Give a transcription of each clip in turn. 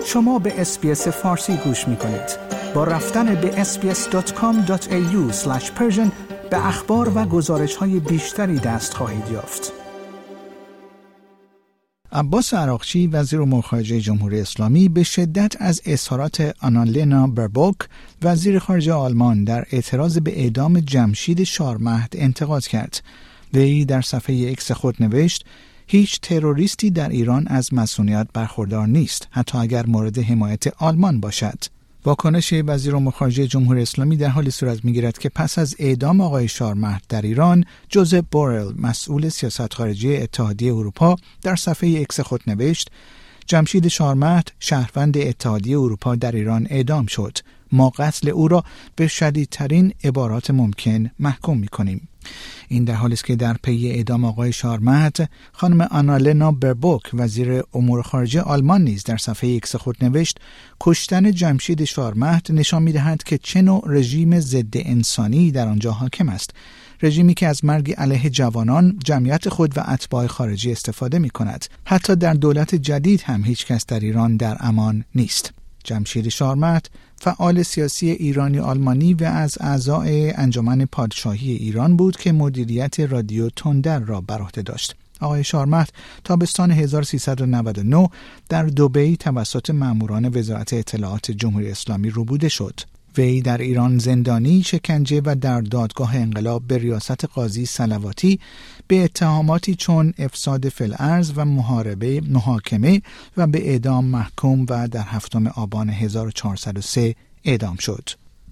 شما به اس‌بی‌اس فارسی گوش می‌کنید. با رفتن به sbs.com.au/persian به اخبار و گزارش‌های بیشتری دست خواهید یافت. عباس عراقچی وزیر امور خارجه جمهوری اسلامی به شدت از اظهارات آنالینا بربوک وزیر خارجه آلمان در اعتراض به اعدام جمشید شارمهد انتقاد کرد. وی در صفحه ایکس خود نوشت: هیچ تروریستی در ایران از مصونیت برخوردار نیست، حتی اگر مورد حمایت آلمان باشد. واکنش وزیر امور خارجه جمهوری اسلامی در حالی صورت می‌گیرد که پس از اعدام آقای شارمهد در ایران، جوزپ بورل مسئول سیاست خارجی اتحادیه اروپا در صفحه ایکس خود نوشت: جمشید شارمهد شهروند اتحادیه اروپا در ایران اعدام شد. ما قتل او را به شدیدترین عبارات ممکن محکوم می‌کنیم. این در حالی است که در پی اعدام آقای شارمهد، خانم آنالینا بربوک وزیر امور خارجه آلمان نیز در صفحه ایکس خود نوشت: کشتن جمشید شارمهد نشان می‌دهد که چه نوع رژیم ضد انسانی در آنجا حاکم است. رژیمی که از مرگ علیه جوانان، جمعیت خود و اتباع خارجی استفاده می‌کند. حتی در دولت جدید هم هیچ کس در ایران در امان نیست. جمشید شارمهد فعال سیاسی ایرانی آلمانی و از اعضای انجمن پادشاهی ایران بود که مدیریت رادیو تندر را بر عهده داشت. آقای شارمهد تابستان 1399 در دبی توسط ماموران وزارت اطلاعات جمهوری اسلامی ربوده شد. وی در ایران زندانی، شکنجه و در دادگاه انقلاب به ریاست قاضی صلواتی به اتهاماتی چون افساد فی الارض و محاربه محاکمه و به اعدام محکوم و در 7 آبان 1403 اعدام شد.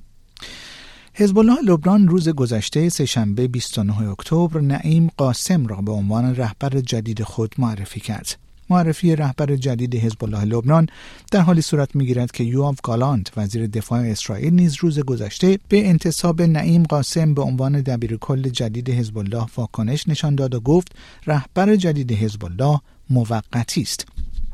حزب الله لبنان روز گذشته سه‌شنبه 29 اکتبر نعیم قاسم را به عنوان رهبر جدید خود معرفی کرد. معرفی رهبر جدید حزب الله لبنان در حالی صورت می‌گیرد که یوآف گالانت وزیر دفاع اسرائیل نیز روز گذشته به انتصاب نعیم قاسم به عنوان دبیرکل جدید حزب الله واکنش نشان داد و گفت رهبر جدید حزب الله موقتی است.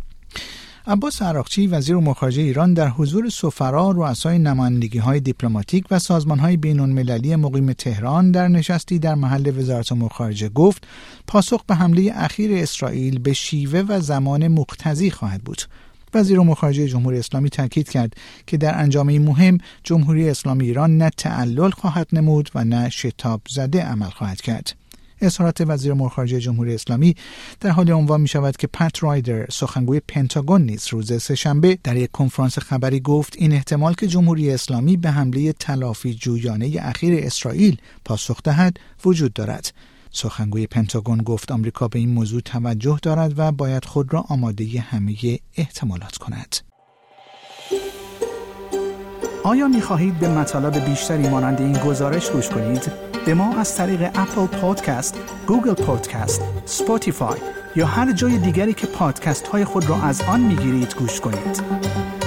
عباس عراقچی وزیر امور خارجه ایران در حضور سفرا، رؤسای نمایندگی‌های دیپلماتیک و سازمان‌های بین‌المللی مقیم تهران در نشستی در محل وزارت امور خارجه گفت پاسخ به حمله اخیر اسرائیل به شیوه و زمان مقتضی خواهد بود. وزیر امور خارجه جمهوری اسلامی تاکید کرد که در انجام مهم جمهوری اسلامی ایران نه تعلل خواهد نمود و نه شتاب زده عمل خواهد کرد. اظهارات وزیر امور خارجه جمهوری اسلامی در حال عنوان می شود که پت رایدر سخنگوی پنتاگون نیز روز سه‌شنبه در یک کنفرانس خبری گفت این احتمال که جمهوری اسلامی به حمله تلافی جویانه اخیر اسرائیل پاسخ دهد وجود دارد. سخنگوی پنتاگون گفت آمریکا به این موضوع توجه دارد و باید خود را آماده همه احتمالات کند. آیا می خواهید به مطالب بیشتری مانند این گزارش گوش کنید؟ به ما از طریق اپل پادکست، گوگل پادکست، اسپاتیفای یا هر جای دیگری که پادکست های خود را از آن می گیرید گوش کنید.